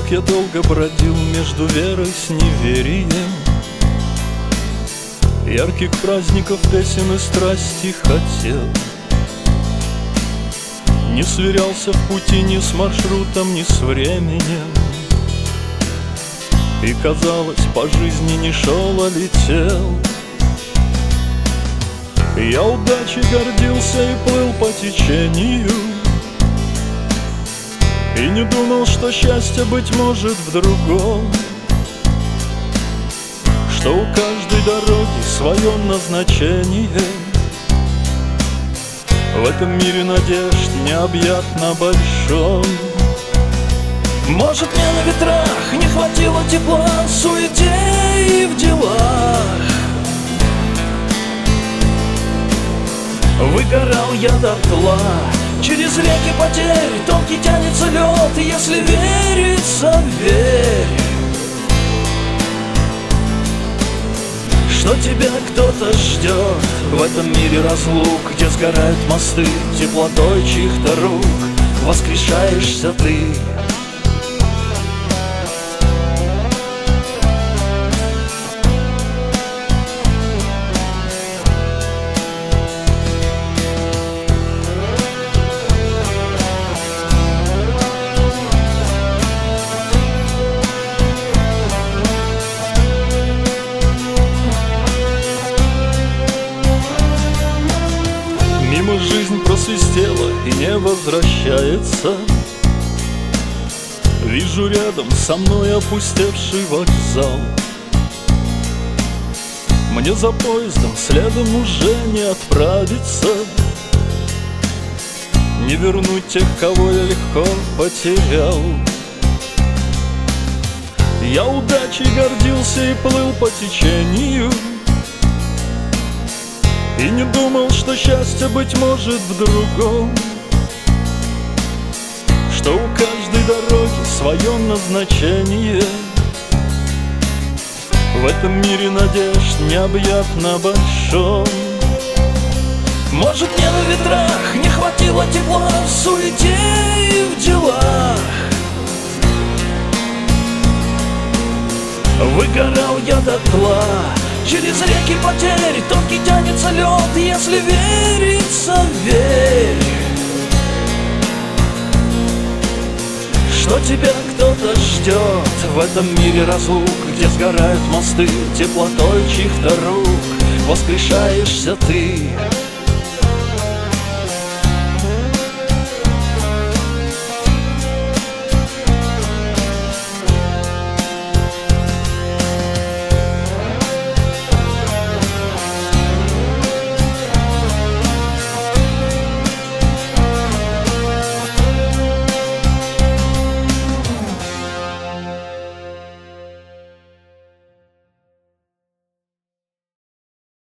Как я долго бродил между верой с неверием, ярких праздников, песен и страсти хотел. Не сверялся в пути ни с маршрутом, ни с временем, и, казалось, по жизни не шел, а летел. Я удачей гордился и плыл по течению, и не думал, что счастье, быть может, в другом, что у каждой дороги свое назначение. В этом мире надежд необъятно большом. Может, мне на ветрах не хватило тепла, в суете и в делах. Выгорал я дотла, через реки потерь тонкий тянется лед. Если верится, верь, что тебя кто-то ждет. В этом мире разлук, где сгорают мосты, теплотой чьих-то рук воскрешаешься ты. Мимо жизнь просвистела и не возвращается. Вижу рядом со мной опустевший вокзал. Мне за поездом следом уже не отправиться, не вернуть тех, кого я легко потерял. Я удачей гордился и плыл по течению, и не думал, что счастье, быть может, в другом, что у каждой дороги свое назначение. В этом мире надежд необъятно большом. Может, мне на ветрах не хватило тепла, в суете и в делах. Выгорал я дотла, через реки потерь тонкий тянется лед. Если верится, верь, что тебя кто-то ждет. В этом мире разлук, где сгорают мосты, теплотой чьих-то рук воскрешаешься ты.